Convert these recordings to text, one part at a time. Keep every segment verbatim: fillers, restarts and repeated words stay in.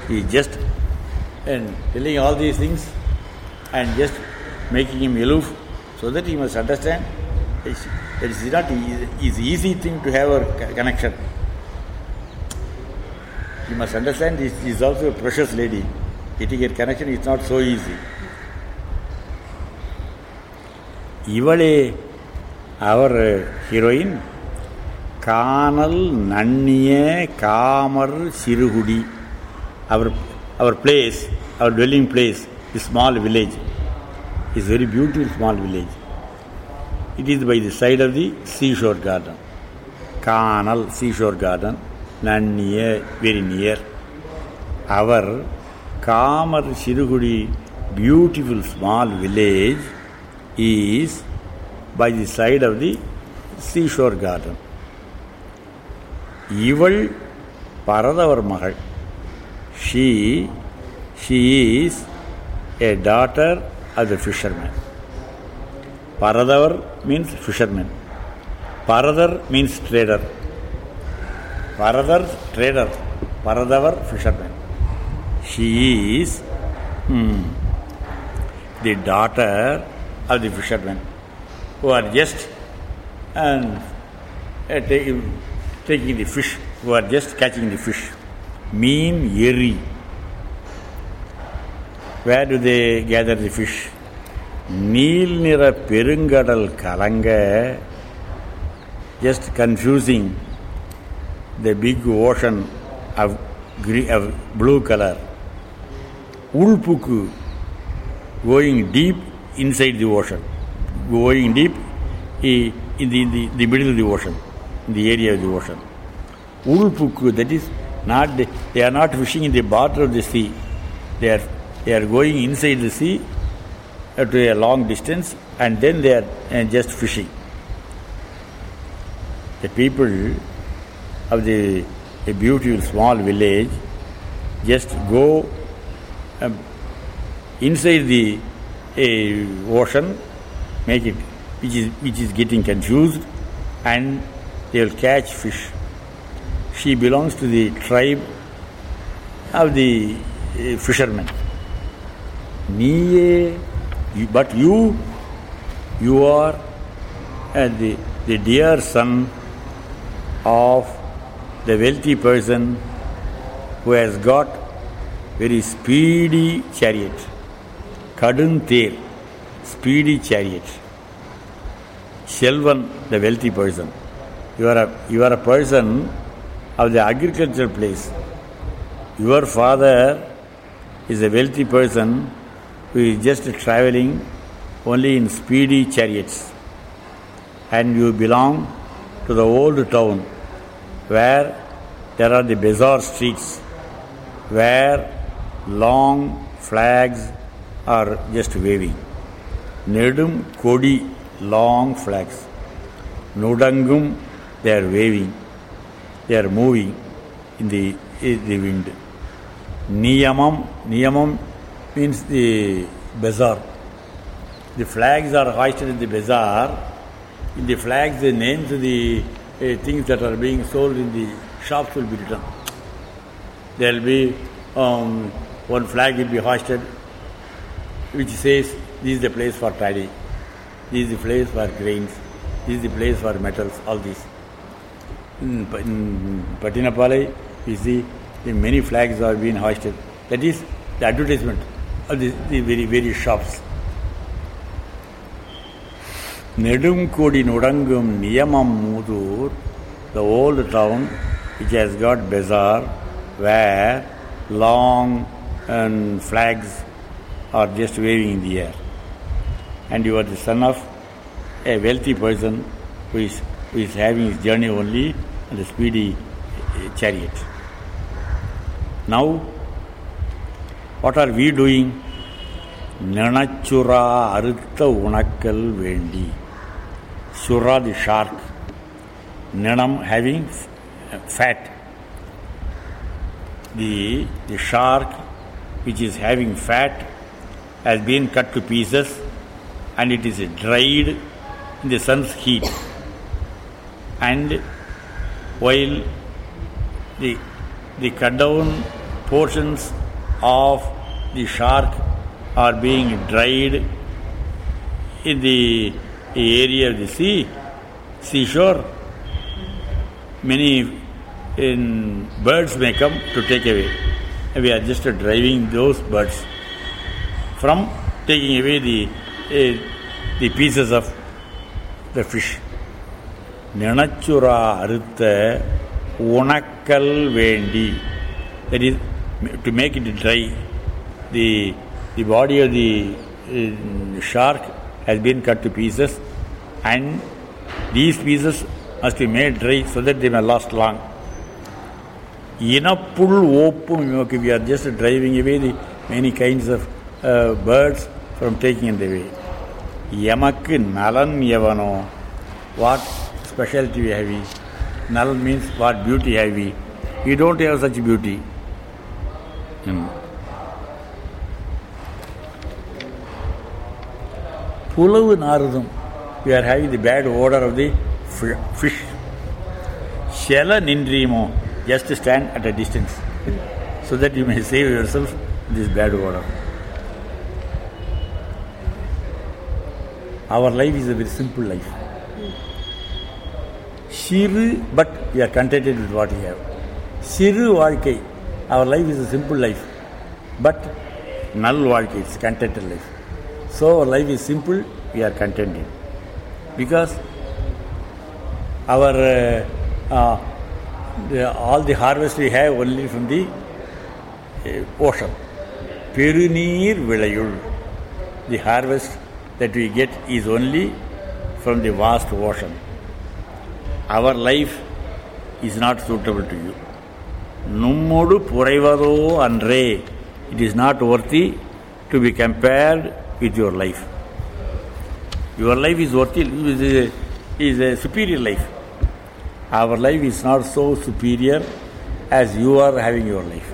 He is just and telling all these things and just making him aloof, so that he must understand it is not is easy thing to have a connection. You must understand this is also a precious lady. Getting a connection is not so easy. Ivale, our heroine, Kanal Nanniye Kamar Sirugudi, our our place, our dwelling place, a small village, is very beautiful small village. It is by the side of the seashore garden. Kanal seashore garden, Nanniye, very near. Our Kamar Sirugudi, beautiful small village, is by the side of the seashore garden. Ival Paradavar Mahal. She, she is a daughter of the fisherman. Paradavar means fisherman. Paradar means trader. Paradar, trader. Paradavar, fisherman. She is hmm, the daughter of the fishermen who are just and uh, taking, taking the fish, who are just catching the fish. Mean yeri. Where do they gather the fish? Neel nira perungadal kalanga, just confusing the big ocean of, green, of blue color. Ulpuku, going deep inside the ocean, going deep in the, in the, the middle of the ocean, in the area of the ocean. Ulpuku, that is not, the, they are not fishing in the bottom of the sea. They are, they are going inside the sea to a long distance and then they are uh, just fishing. The people of the a beautiful small village just go um, inside the uh, ocean, make it, which is which is getting confused, and they will catch fish. She belongs to the tribe of the uh, fishermen. Niye, but you, you are uh, the the dear son of the wealthy person who has got very speedy chariot. Kadun Ter, speedy chariot. Shelvan, the wealthy person. You are a you are a person of the agricultural place. Your father is a wealthy person who is just traveling only in speedy chariots. And you belong to the old town where there are the bazaar streets, where long flags are just waving. Nedum Kodi, long flags. Nudangum, they are waving. They are moving in the, in the wind. Niyamam, Niyamam means the bazaar. The flags are hoisted in the bazaar. In the flags, the names of the uh, things that are being sold in the shops will be written. There will be um, one flag will be hoisted which says, this is the place for paddy, this is the place for grains, this is the place for metals, all this. In, in Patinapalai, you see the many flags are being hoisted. That is the advertisement of the, the very, very shops. Nedum Kodi Nudangum Niyamam Mudur, the old town which has got bazaar where long and flags are just waving in the air. And you are the son of a wealthy person who is, who is having his journey only on a speedy chariot. Now, what are we doing? Nanachura Arutta Unakkal Vendi. Sura, the shark. Nanam, having fat. The, the shark which is having fat has been cut to pieces and it is dried in the sun's heat. And while the, the cut down portions of the shark are being dried in the area of the sea, seashore. Many in birds may come to take away. We are just driving those birds from taking away the uh, the pieces of the fish. Ninachura arutha unakal vendi. That is, to make it dry. The the body of the uh, shark has been cut to pieces, and these pieces must be made dry so that they may last long. Inapul opum, we are just driving away the many kinds of uh, birds from taking it away. Yamakku nalan yavano, what specialty we have we? Nalan means what beauty have we? We don't have such beauty. Hmm. Pulavu narudam, we are having the bad odor of the fish. Shela nindrimo, just stand at a distance so that you may save yourself this bad odor. Our life is a very simple life. Shiru, but we are contented with what we have. Shiru வாழ்க்கை, our life is a simple life, but nal வாழ்க்கை, it's contented life. So our life is simple, we are contented. Because our uh, uh, the, all the harvest we have only from the uh, ocean. Perunir vilayul. The harvest that we get is only from the vast ocean. Our life is not suitable to you. Nummodu puraivado andre. It is not worthy to be compared with your life. Your life is worthy, is a, is a superior life. Our life is not so superior as you are having your life.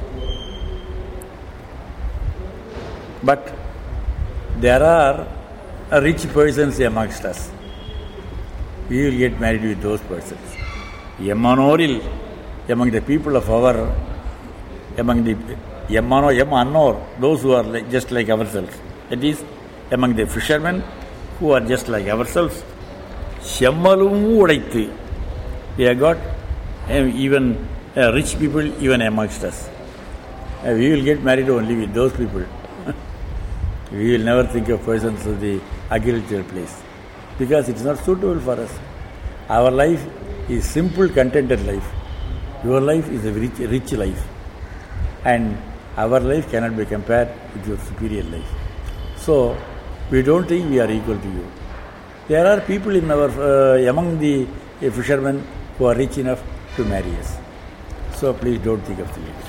But there are rich persons amongst us. We will get married with those persons. Yamanoril, among the people of our, among the Yamano, Yamanor, those who are like, just like ourselves. That is, among the fishermen who are just like ourselves. Shammalum udaitu. We have got uh, even uh, rich people even amongst us. Uh, we will get married only with those people. We will never think of persons of the agricultural place because it is not suitable for us. Our life is simple, contented life. Your life is a rich, rich life, and our life cannot be compared with your superior life. So, we don't think we are equal to you. There are people in our uh, among the uh, fishermen who are rich enough to marry us. So, please don't think of the ladies.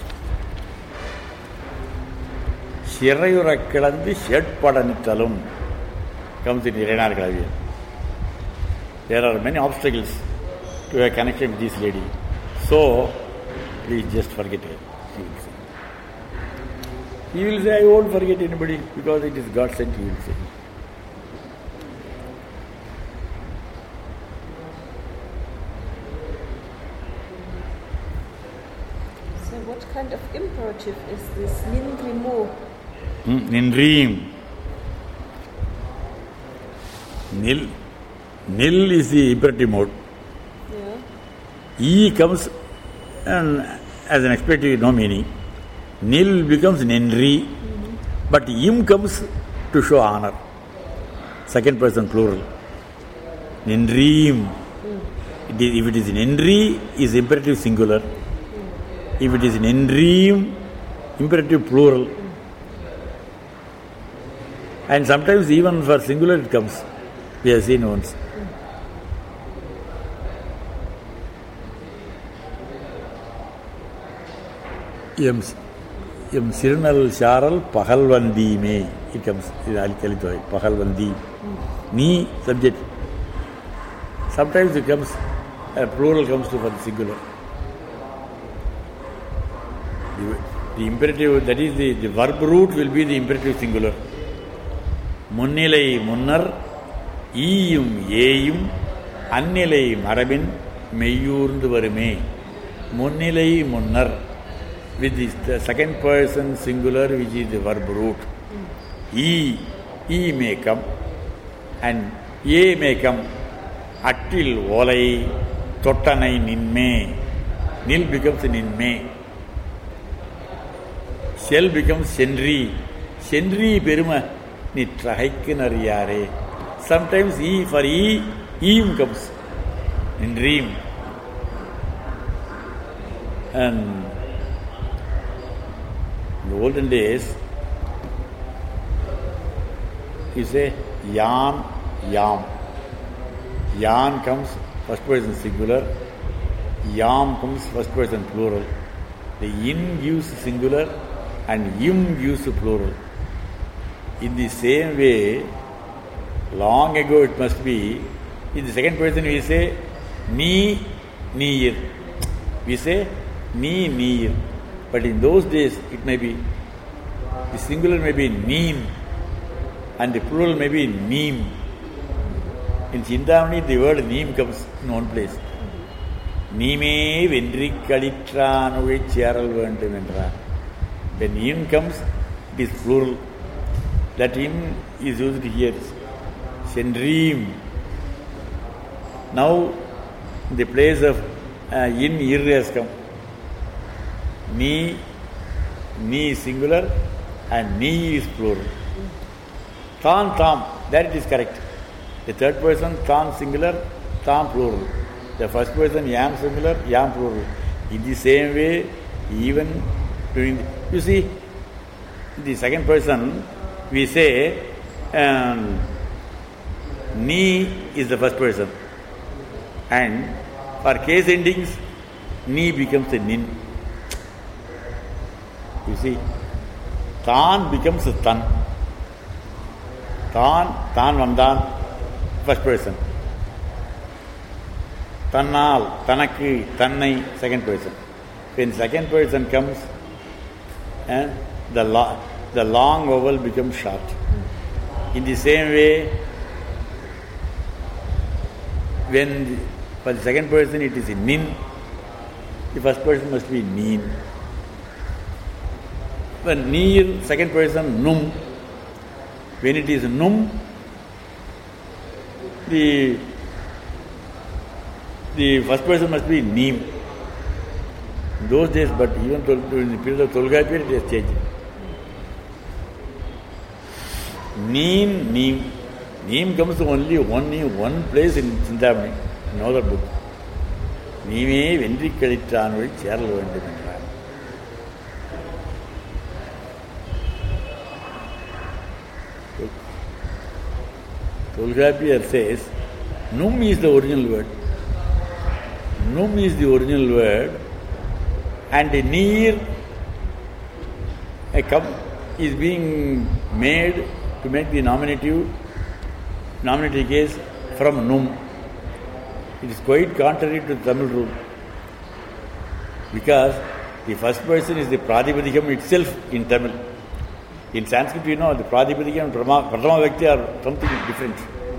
Shirayura Kilandi Shed Padanittalum comes in Irenar Gravian. There are many obstacles to a connection with this lady. So, please just forget her. She will say. He will say, I won't forget anybody because it is God sent, he will say. So, what kind of imperative is this Nindrimo? Hmm, Nindrim. Nil. Nil is the imperative mode. Yeah. E comes and as an expletive with no meaning. Nil becomes Nindri, mm-hmm. But im comes to show honor. Second person plural. Nindrim. Mm. It is, if it is Nindri, is imperative singular. Mm. If it is Nindrim, imperative plural. Mm. And sometimes even for singular it comes. We have seen once. Yem Yem Siranal Sharal Pahalvandi me. It comes in Al Kalitoy. Pahalvandi. Ni subject. Sometimes it comes, a plural comes to for the singular. The, the imperative, that is the, the verb root will be the imperative singular. Munnilai munnar, ஈயும் ஏயும் அந்நிலை மரபின் மெய்யூர்ந்து வருமே. முன்னிலை முன்னர், with this, the second person singular, which is the verb root. E, E may come, and A may come. Attil olai, tottanai ninme. Nil becomes ninme. Shell becomes Shenri. Shenri peruma ni trahikkinariyare. Sometimes E for E, Eem comes in dream. And in the olden days, you say Yan, Yam. Yan comes first person singular, Yam comes first person plural. The Yin gives singular and Yim gives plural. In the same way, long ago it must be, in the second person we say Ni, Niyir. We say Ni, Niyir. But in those days it may be, the singular may be Neem and the plural may be Neem. In Chintamani the word Neem comes in one place. Neeme vendri kalitranove cheral vendra. When in comes, it is plural. That in is used here. Shendreem. Now, in the place of uh, in, ir has come. Ni, ni is singular and ni is plural. Tan, tam, that it is correct. The third person, tan singular, tam plural. The first person, yam singular, yam plural. In the same way, even during the, you see, the second person, we say, um, ni is the first person. And for case endings, ni becomes a nin. You see, tan becomes a tan. Tan, tan vandan, first person. Tannal, tanakki, tannai, second person. When second person comes, and the, lo- the long vowel becomes short. In the same way, when the, for the second person it is a nin, the first person must be neen. When neer, second person num. When it is num, the the first person must be neem. In those days, but even during the period of Tolgapir, it has changed. Neem, neem. Neem comes to only one neem, one place in Chintamani, in another book. Neeme vendri kalitranove cheral vendra. Tolgapir says, num is the original word. Num is the original word, and the neer a come is being made to make the nominative nominative case from num. It is quite contrary to the Tamil rule, because the first person is the Pradipadikam itself in Tamil. In Sanskrit, you know, the Pradipadikam and Pratama Vyakti are something different.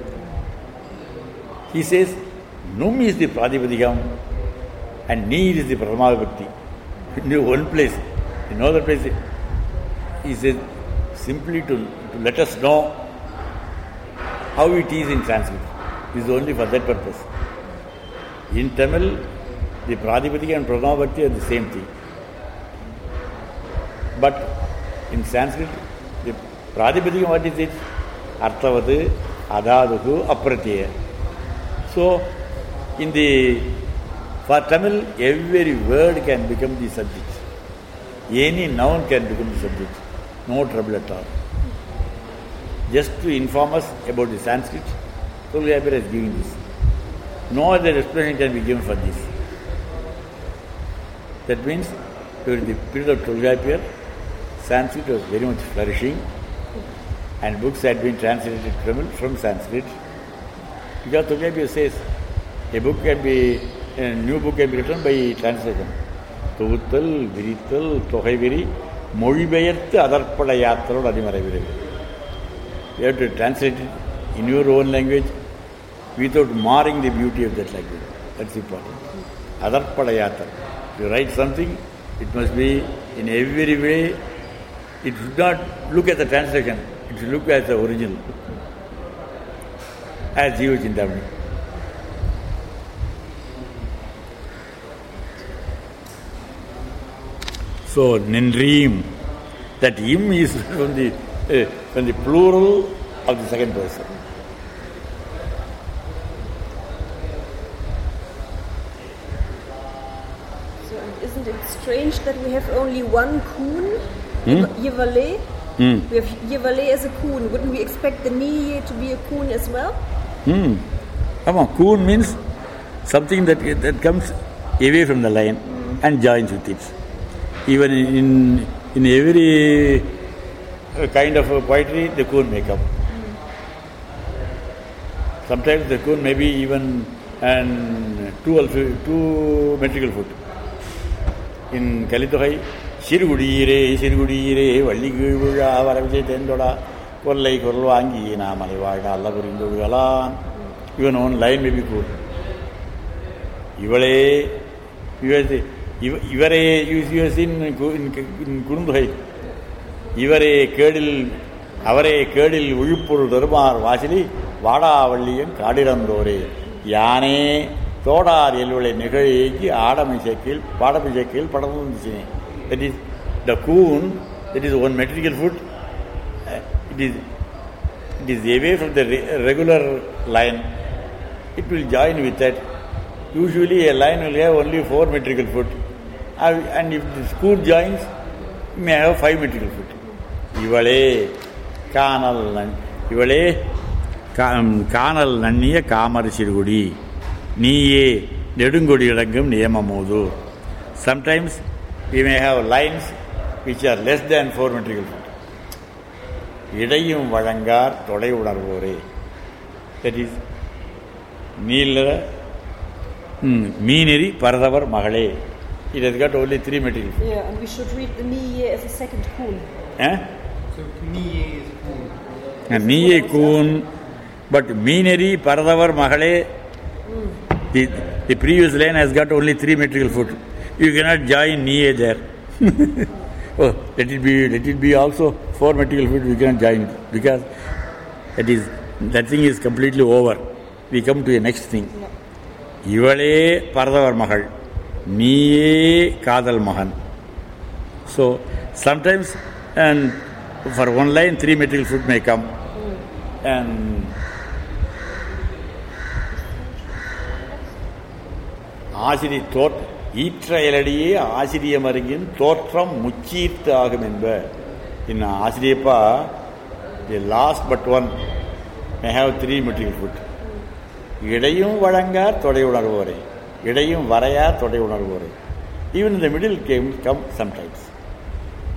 He says, num is the Pradipadikam and neer is the Pratama Vyakti. In one place, in another place, he says simply to, to let us know how it is in Sanskrit. It is only for that purpose. In Tamil, the Pradipadika and Pratama Vyakti are the same thing. But in Sanskrit, the Pradipadika, what is it? Arthavatu, Adhaduhu, Apratyaya. So, in the for Tamil, every word can become the subject. Any noun can become the subject. No trouble at all. Just to inform us about the Sanskrit, Tolgapir has given this. No other explanation can be given for this. That means, during the period of Tolgapir, Sanskrit was very much flourishing, and books had been translated to Tamil from Sanskrit. Because Tolgapir says, a book can be, a new book can be written by translation. Tuvuttal, Virittal, Tohaiviri, Mozhibeyarthu Adarpadayathral Adimaraviri. You have to translate it in your own language without marring the beauty of that language. That's important. Adarpadayathral. If you write something, it must be In every way, it should not look at the translation, it should look at the original. As Jiva Chintamani. So, Nindrim, that im is from the, uh, from the plural of the second person. So, isn't it strange that we have only one Kuhn, Hmm? Yevale? Hmm. We have Yevale as a Kuhn. Wouldn't we expect the Niye to be a Kuhn as well? Hmm. Come on, Kuhn means something that that comes away from the line mm. and joins with it. Even in in every kind of poetry, the Kuhn may come. Mm. Sometimes the Kuhn may be even and two two metrical foot. In Kalitohai, Shirugudire, Shirugudire, Valigura, Varavijay Tendoda, Korlai Korluangi, Namalivaga, Lagurindu, even one line may be good. Ivale, Ivare, you have seen in Kurundhai, Ivare, Kedil, Avare, Kedil, Uyupur, Durbar, Vasili, Vada, Valian, Kadirandore, Yane, Toda, Yellow, Nekaki, Adam is a kill, part of is a kill, part of the that is the Kuhn, that is one metrical foot, it is, it is away from the regular line. It will join with that. Usually a line will have only four metrical foot. And if the Kuhn joins, it may have five metrical foot. Ivale, Kanal, Ivale, Kanal, Naniya, Kamar Shirugudi, Niye, Nedungudi Rangam, Niyamamodu. Sometimes we may have lines which are less than four metrical foot. Idayum Vadangar, Todai Udarvore. That is, Nila, Meeneri, Paradavar, Mahale. It has got only three metrical feet. Yeah, and we should read the Niye as a second Kuhn. Eh? So Niye is Kuhn. And Niye Kuhn, but Meeneri, Paradavar, Mahale, mm. the, the previous line has got only three metrical foot. You cannot join Niye there. Oh, let it be, let it be also four metrical feet, we cannot join it. Because that is, that thing is completely over. We come to the next thing. Ivale Paradavar Mahal, Niye Kadal Mahan. So sometimes, and for one line, three metrical foot may come. Mm. And Ashiri thought, Eatrayaladiye, Ashiriya Marigin, thought from Muchit Agamember. In Ashiriapa, the last but one may have three metrical foot. Idayum Vadangar, Tode Unarvore. Idayum Varaya, Tode Unarvore. Even in the middle came come sometimes.